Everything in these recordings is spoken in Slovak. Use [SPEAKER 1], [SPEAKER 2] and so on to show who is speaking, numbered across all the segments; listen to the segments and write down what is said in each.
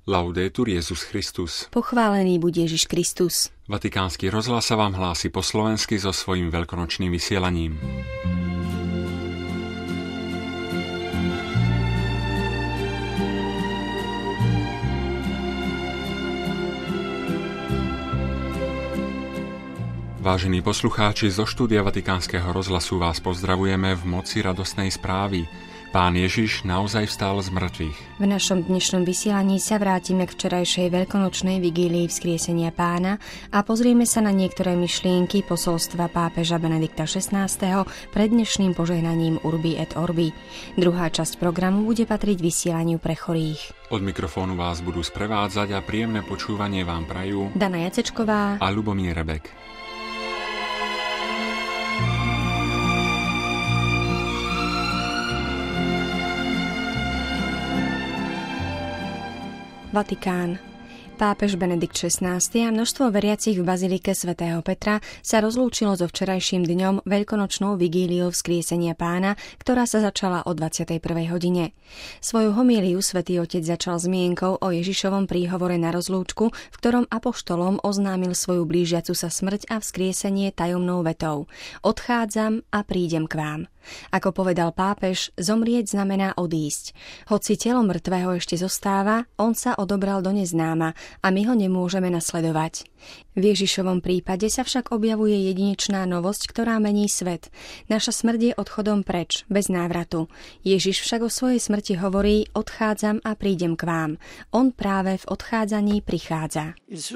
[SPEAKER 1] Laudetur Jesus Christus.
[SPEAKER 2] Pochválený buď Ježiš Kristus.
[SPEAKER 1] Vatikánsky rozhlas sa vám hlási po slovensky so svojím veľkonočným vysielaním. Vážení poslucháči, zo štúdia Vatikánskeho rozhlasu vás pozdravujeme v moci radostnej správy. Pán Ježiš naozaj vstal z mŕtvych.
[SPEAKER 2] V našom dnešnom vysielaní sa vrátime k včerajšej veľkonočnej vigílii Vzkriesenia Pána a pozrieme sa na niektoré myšlienky posolstva pápeža Benedikta XVI. Pred dnešným požehnaním Urbi et Orbi. Druhá časť programu bude patriť vysielaniu pre chorých.
[SPEAKER 1] Od mikrofónu vás budú sprevádzať a príjemné počúvanie vám prajú
[SPEAKER 2] Dana Jacečková
[SPEAKER 1] a Ľubomír Rebek.
[SPEAKER 2] Vatikán. Pápež Benedikt XVI. A množstvo veriacich v bazilike svätého Petra sa rozlúčilo so včerajším dňom veľkonočnou vigíliou Vzkriesenia Pána, ktorá sa začala o 21. hodine. Svoju homíliu svätý Otec začal zmienkou o Ježišovom príhovore na rozlúčku, v ktorom apoštolom oznámil svoju blížiacu sa smrť a vzkriesenie tajomnou vetou: Odchádzam a prídem k vám. Ako povedal pápež, zomrieť znamená odísť. Hoci telo mŕtvého ešte zostáva, on sa odobral do neznáma a my ho nemôžeme nasledovať. V Ježišovom prípade sa však objavuje jedinečná novosť, ktorá mení svet. Naša smrť je odchodom preč, bez návratu. Ježiš však o svojej smrti hovorí: Odchádzam a prídem k vám. On práve v odchádzaní prichádza.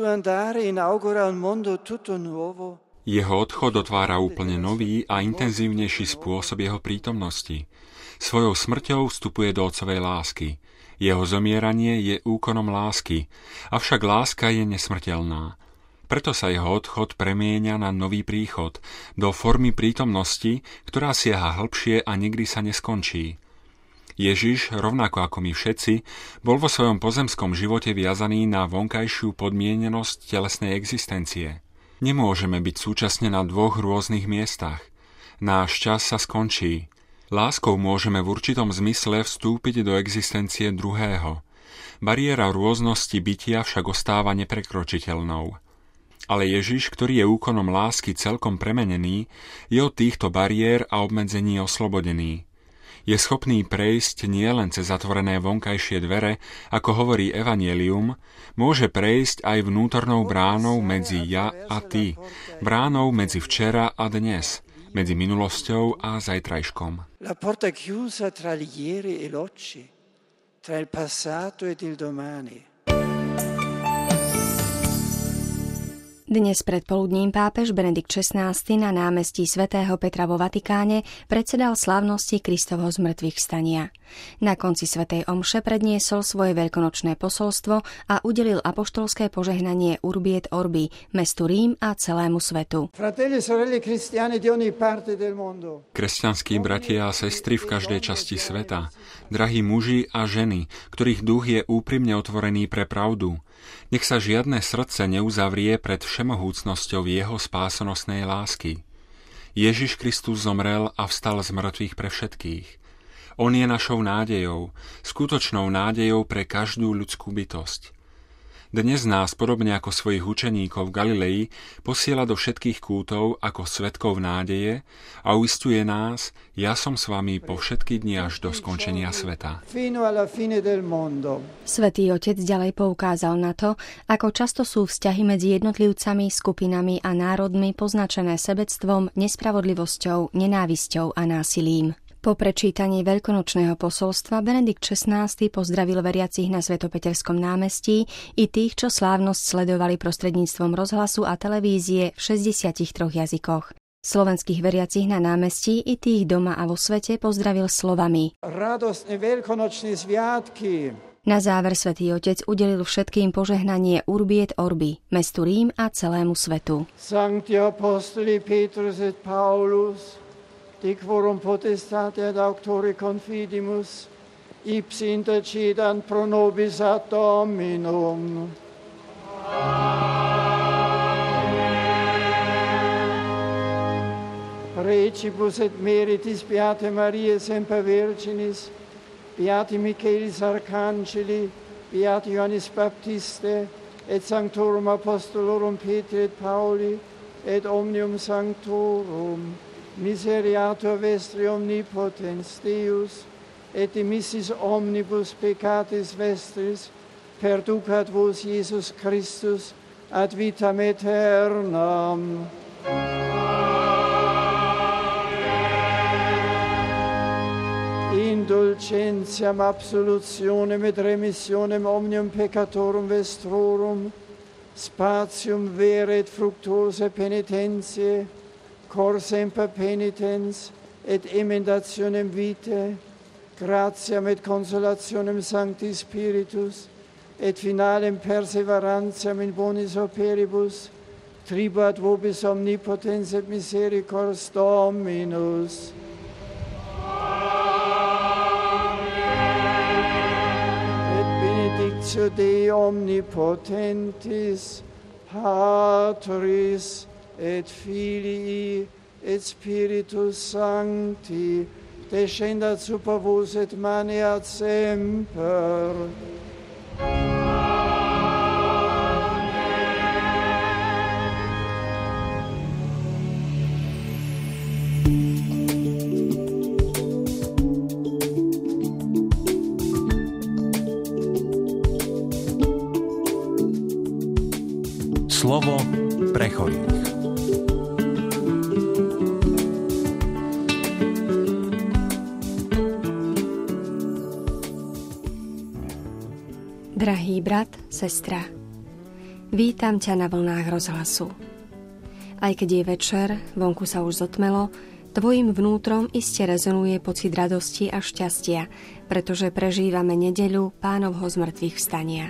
[SPEAKER 1] Jeho odchod otvára úplne nový a intenzívnejší spôsob jeho prítomnosti. Svojou smrťou vstupuje do otcovej lásky. Jeho zomieranie je úkonom lásky, avšak láska je nesmrteľná. Preto sa jeho odchod premieňa na nový príchod, do formy prítomnosti, ktorá siaha hlbšie a nikdy sa neskončí. Ježiš, rovnako ako my všetci, bol vo svojom pozemskom živote viazaný na vonkajšiu podmienenosť telesnej existencie. Nemôžeme byť súčasne na dvoch rôznych miestach. Náš čas sa skončí. Láskou môžeme v určitom zmysle vstúpiť do existencie druhého. Bariéra rôznosti bytia však ostáva neprekročiteľnou. Ale Ježiš, ktorý je úkonom lásky celkom premenený, je od týchto bariér a obmedzení oslobodený. Je schopný prejsť nielen cez zatvorené vonkajšie dvere, ako hovorí Evanjelium, môže prejsť aj vnútornou bránou medzi ja a ty, bránou medzi včera a dnes, medzi minulosťou a zajtrajškom.
[SPEAKER 3] La porta chiusa tra gli ieri e l'oggi, tra il passato ed il domani.
[SPEAKER 2] Dnes predpoludním pápež Benedikt XVI. Na námestí svätého Petra vo Vatikáne predsedal slávnosti Kristovho zmŕtvychvstania. Na konci svätej omše predniesol svoje veľkonočné posolstvo a udelil apoštolské požehnanie Urbi et Orbi mestu Rím a celému svetu.
[SPEAKER 1] Kresťanskí bratia a sestry v každej časti sveta, drahí muži a ženy, ktorých duch je úprimne otvorený pre pravdu, nech sa žiadne srdce neuzavrie pred všemohúcnosťou jeho spásonosnej lásky. Ježiš Kristus zomrel a vstal z mŕtvych pre všetkých. On je našou nádejou, skutočnou nádejou pre každú ľudskú bytosť. Dnes nás, podobne ako svojich učeníkov v Galilei, posiela do všetkých kútov ako svedkov nádeje a uisťuje nás: ja som s vami po všetky dni až do skončenia sveta.
[SPEAKER 2] Svätý Otec ďalej poukázal na to, ako často sú vzťahy medzi jednotlivcami, skupinami a národmi poznačené sebectvom, nespravodlivosťou, nenávisťou a násilím. Po prečítaní veľkonočného posolstva Benedikt XVI. Pozdravil veriacich na Svetopeterskom námestí i tých, čo slávnosť sledovali prostredníctvom rozhlasu a televízie v 63 jazykoch. Slovenských veriacich na námestí i tých doma a vo svete pozdravil slovami:
[SPEAKER 3] Radostné veľkonočné sviatky.
[SPEAKER 2] Na záver svätý Otec udelil všetkým požehnanie Urbi et Orbi, mestu Rím a celému svetu.
[SPEAKER 3] Sancti apostoli Petrus et Paulus, de quorum potestate ad auctore confidimus, ipsi intercedant pro nobis ad Dominum. Recibus et meritis Beate Mariae semper Virginis, Beati Michaelis Arcangeli, Beati Johannes Baptiste, et Sanctorum Apostolorum Petri et Pauli, et omnium sanctorum, miseriatur vestri omnipotens Deus, et dimissis omnibus peccatis vestris, perducat vos Iesus Christus ad vitam aeternam. Indulgentiam absolutionem et remissionem omnium peccatorum vestrorum, spatium vere et fructuose penitentiae, cor semper penitens et emendationem vitae, gratiam et consolationem Sancti Spiritus, et finalem perseverantiam in bonis operibus, tribuat vobis omnipotens et misericors Dominus. Benedictio Dei omnipotentis, Patris et Filii et Spiritus Sancti, descendat super vos et maneat semper.
[SPEAKER 4] Slovo pre chorých.
[SPEAKER 2] Drahý brat, sestra, vítam ťa na vlnách rozhlasu. Aj keď je večer, vonku sa už zotmelo, tvojim vnútrom iste rezonuje pocit radosti a šťastia, pretože prežívame nedeľu Pánovho zmrtvých vstania.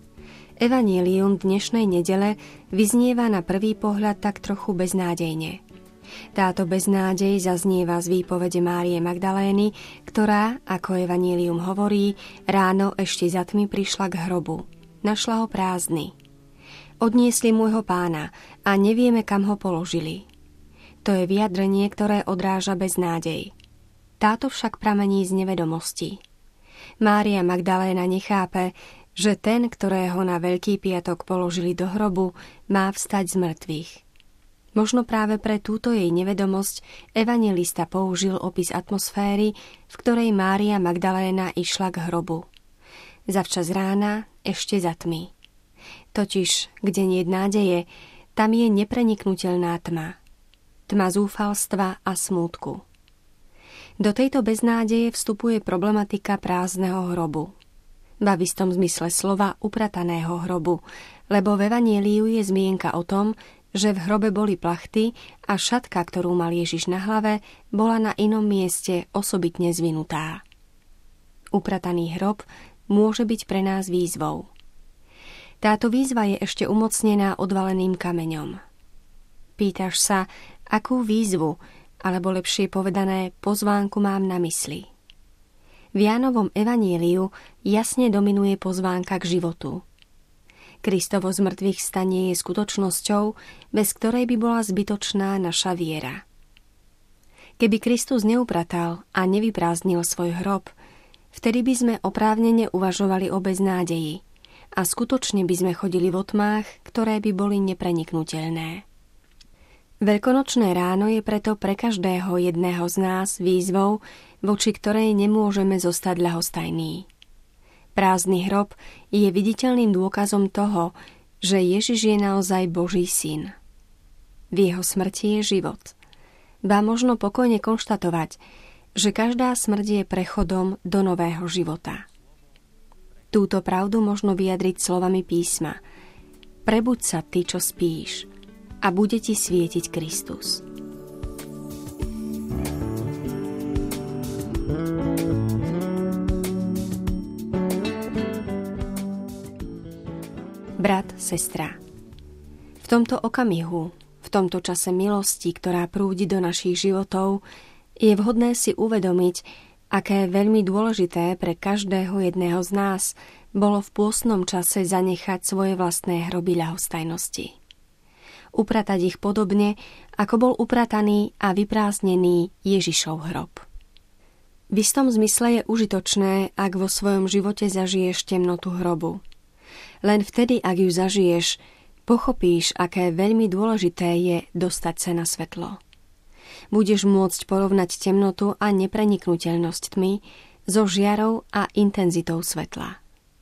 [SPEAKER 2] Evanjelium dnešnej nedele vyznieva na prvý pohľad tak trochu beznádejne. Táto beznádej zaznieva z výpovede Márie Magdalény, ktorá, ako Evanjelium hovorí, ráno ešte za tmy prišla k hrobu. Našla ho prázdny. Odniesli môjho Pána a nevieme, kam ho položili. To je vyjadrenie, ktoré odráža beznádej. Táto však pramení z nevedomosti. Mária Magdaléna nechápe, že ten, ktorého na Veľký piatok položili do hrobu, má vstať z mŕtvych. Možno práve pre túto jej nevedomosť evanjelista použil opis atmosféry, v ktorej Mária Magdaléna išla k hrobu. Zavčas rána, ešte za tmy. Totiž, kde nie je nádeje, tam je nepreniknutelná tma. Tma zúfalstva a smútku. Do tejto beznádeje vstupuje problematika prázdneho hrobu. V istom zmysle slova uprataného hrobu, lebo v Evanjeliu je zmienka o tom, že v hrobe boli plachty a šatka, ktorú mal Ježiš na hlave, bola na inom mieste osobitne zvinutá. Uprataný hrob môže byť pre nás výzvou. Táto výzva je ešte umocnená odvaleným kameňom. Pýtaš sa, akú výzvu, alebo lepšie povedané, pozvánku mám na mysli. V Jánovom evanjeliu jasne dominuje pozvánka k životu. Kristovo zmrtvých vstanie je skutočnosťou, bez ktorej by bola zbytočná naša viera. Keby Kristus neupratal a nevyprázdnil svoj hrob, vtedy by sme oprávnene uvažovali o beznádeji a skutočne by sme chodili v tmách, ktoré by boli nepreniknutelné. Veľkonočné ráno je preto pre každého jedného z nás výzvou, voči ktorej nemôžeme zostať ľahostajní. Prázdny hrob je viditeľným dôkazom toho, že Ježiš je naozaj Boží syn. V jeho smrti je život. Ba možno pokojne konštatovať, že každá smrť je prechodom do nového života. Túto pravdu možno vyjadriť slovami písma. Prebuď sa ty, čo spíš, a bude ti svietiť Kristus. Brat, sestra. V tomto okamihu, v tomto čase milosti, ktorá prúdi do našich životov, je vhodné si uvedomiť, aké veľmi dôležité pre každého jedného z nás bolo v pôstnom čase zanechať svoje vlastné hroby ľahostajnosti. Upratať ich podobne, ako bol uprataný a vyprázdnený Ježišov hrob. V istom zmysle je užitočné, ak vo svojom živote zažiješ temnotu hrobu. Len vtedy, ak ju zažiješ, pochopíš, aké veľmi dôležité je dostať sa na svetlo. Budeš môcť porovnať temnotu a nepreniknuteľnosť tmy so žiarou a intenzitou svetla.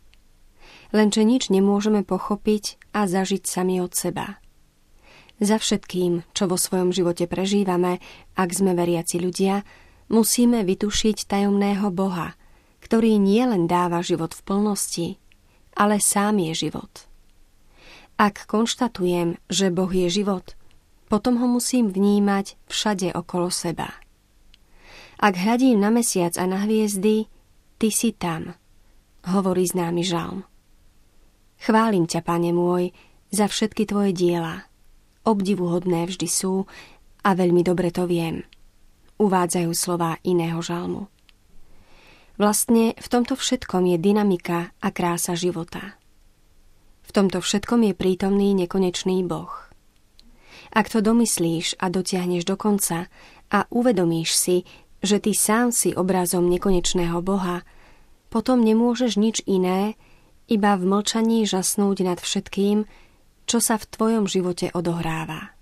[SPEAKER 2] Lenže nič nemôžeme pochopiť a zažiť sami od seba. Za všetkým, čo vo svojom živote prežívame, ak sme veriaci ľudia, musíme vytušiť tajomného Boha, ktorý nielen dáva život v plnosti, ale sám je život. Ak konštatujem, že Boh je život, potom ho musím vnímať všade okolo seba. Ak hľadím na mesiac a na hviezdy, ty si tam, hovorí známy žalm. Chválim ťa, Pane môj, za všetky tvoje diela. Obdivuhodné vždy sú a veľmi dobre to viem, uvádzajú slová iného žalmu. Vlastne v tomto všetkom je dynamika a krása života. V tomto všetkom je prítomný nekonečný Boh. Ak to domyslíš a dotiahneš do konca a uvedomíš si, že ty sám si obrazom nekonečného Boha, potom nemôžeš nič iné, iba v mlčaní žasnúť nad všetkým, čo sa v tvojom živote odohráva.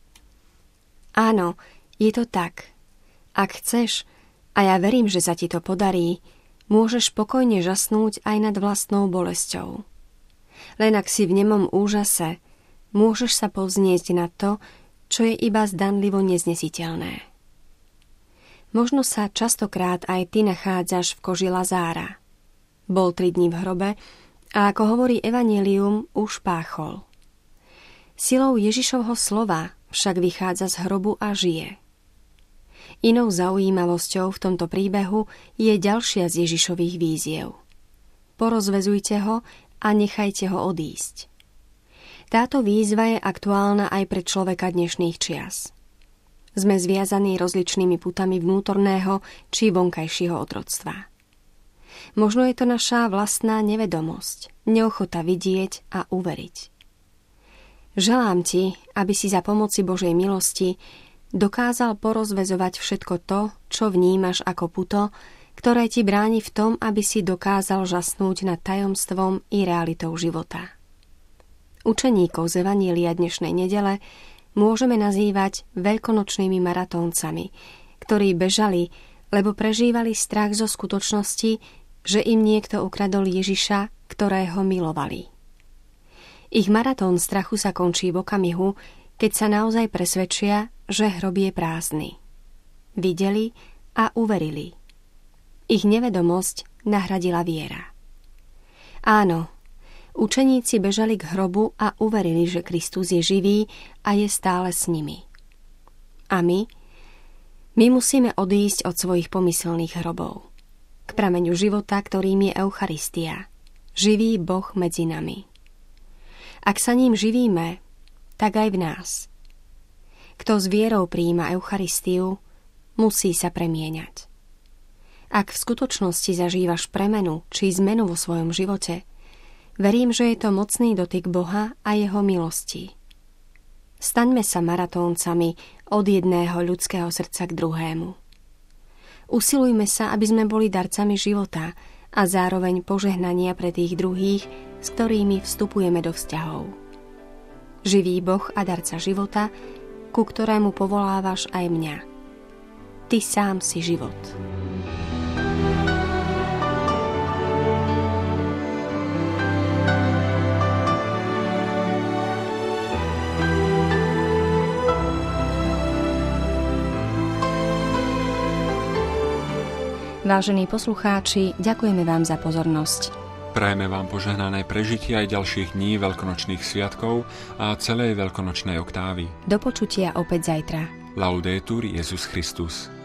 [SPEAKER 2] Áno, je to tak. Ak chceš, a ja verím, že sa ti to podarí, môžeš pokojne žasnúť aj nad vlastnou bolesťou. Len ak si v nemom úžase, môžeš sa povznieť nad to, čo je iba zdanlivo neznesiteľné. Možno sa častokrát aj ty nachádzaš v koži Lazára. Bol 3 dní v hrobe a ako hovorí Evanjelium, už páchol. Silou Ježišovho slova však vychádza z hrobu a žije. Inou zaujímavosťou v tomto príbehu je ďalšia z Ježišových víziev. Porozväzujte ho a nechajte ho odísť. Táto výzva je aktuálna aj pre človeka dnešných čias. Sme zviazaní rozličnými putami vnútorného či vonkajšieho otroctva. Možno je to naša vlastná nevedomosť, neochota vidieť a uveriť. Želám ti, aby si za pomoci Božej milosti dokázal porozväzovať všetko to, čo vnímaš ako puto, ktoré ti bráni v tom, aby si dokázal žasnúť nad tajomstvom i realitou života. Učeníkov z Evanjelia dnešnej nedele môžeme nazývať veľkonočnými maratóncami, ktorí bežali, lebo prežívali strach zo skutočnosti, že im niekto ukradol Ježiša, ktorého milovali. Ich maratón strachu sa končí v okamihu, keď sa naozaj presvedčia, že hrob je prázdny. Videli a uverili. Ich nevedomosť nahradila viera. Áno, učeníci bežali k hrobu a uverili, že Kristus je živý a je stále s nimi. A my musíme odísť od svojich pomyselných hrobov. K prameňu života, ktorým je Eucharistia. Živý Boh medzi nami. Ak sa ním živíme, tak aj v nás. Kto s vierou prijíma Eucharistiu, musí sa premieňať. Ak v skutočnosti zažívaš premenu či zmenu vo svojom živote, verím, že je to mocný dotyk Boha a jeho milosti. Staňme sa maratóncami od jedného ľudského srdca k druhému. Usilujme sa, aby sme boli darcami života a zároveň požehnania pre tých druhých, s ktorými vstupujeme do vzťahov. Živý Boh a darca života, ku ktorému povolávaš aj mňa. Ty sám si život. Vážení poslucháči, ďakujeme vám za pozornosť.
[SPEAKER 1] Prajeme vám požehnané prežitie aj ďalších dní veľkonočných sviatkov a celej veľkonočnej oktávy.
[SPEAKER 2] Do počutia opäť zajtra.
[SPEAKER 1] Laudetur Jesus Christus.